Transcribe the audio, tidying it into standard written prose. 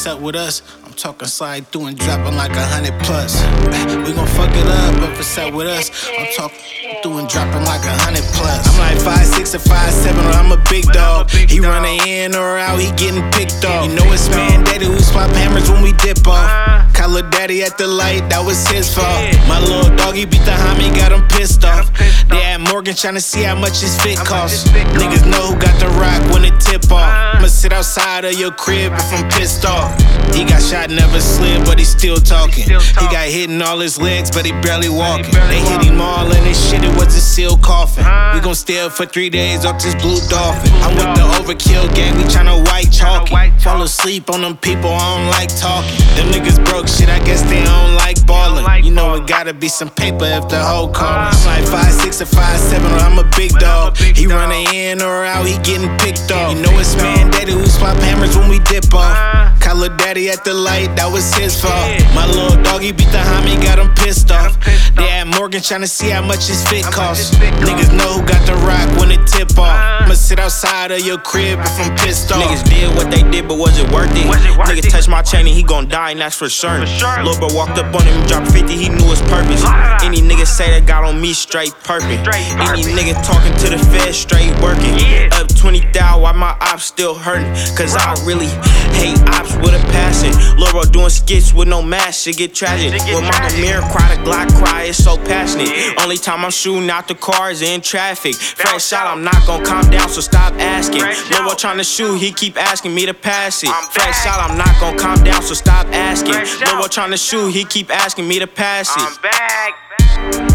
set with us, I'm talking slide through and dropping like 100 plus. We gon' fuck it up if it's set with us. I'm talking through and dropping like 100 plus. I'm like 5'6" or 5'7", or I'm a big dog. He running in or out, he getting picked off. You know it's mandated, we swap hammers when we dip off. Call her daddy at the light, that was his fault. My little doggy beat the homie, got him pissed off. They at Morgan tryna see how much his fit costs. Niggas know who got the rock when it tip off. I'ma sit outside of your crib if I'm pissed off. He got shot, never slid, but he still talking. He got hit in all his legs, but he barely walking. They hit him all in his shit, it was a seal coffin. We gon' stay up for 3 days off this blue dolphin. I'm with the overkill gang, we tryna white chalk it. Fall asleep on them people, I don't like talking. Them niggas broke shit, I guess they don't like ballin'. You know it gotta be some paper if the hoe callin'. I'm like 5'6" or 5'7", or I'm a big dog. He running in or out, he getting picked off. You know it's mandated, we swap hammers when we dip off. Call her daddy at the light, that was his fault. My little doggy beat the homie, got him pissed off. They at Morgan tryna see how much his fit costs. Niggas know who got the rock when it tip off. I'ma sit outside of your crib if I'm pissed off. Niggas did what they did, but was it worth it? Nigga touched my chain and he gon' die, and that's for certain. Lil' bro walked up on him, dropped 50, he knew his purpose. Any nigga say that got on me, straight perpin'. Any nigga talking to the feds, straight working. Up 20,000, why my ops still hurtin'? Cause I really hate ops with a passion. Lil' bro doing skits with no mask, shit get tragic. When my mirror cry, the Glock cry, it's so passionate. Only time I'm shooting out the cars in traffic. Fresh shot, I'm not gon' calm down, so stop asking. Lil' bro tryna shoot, he keep asking me to pass it. Fresh shot, I'm not gon' calm down, so stop asking. Lil' bro tryna shoot, he keep asking me to pass it. I'm back.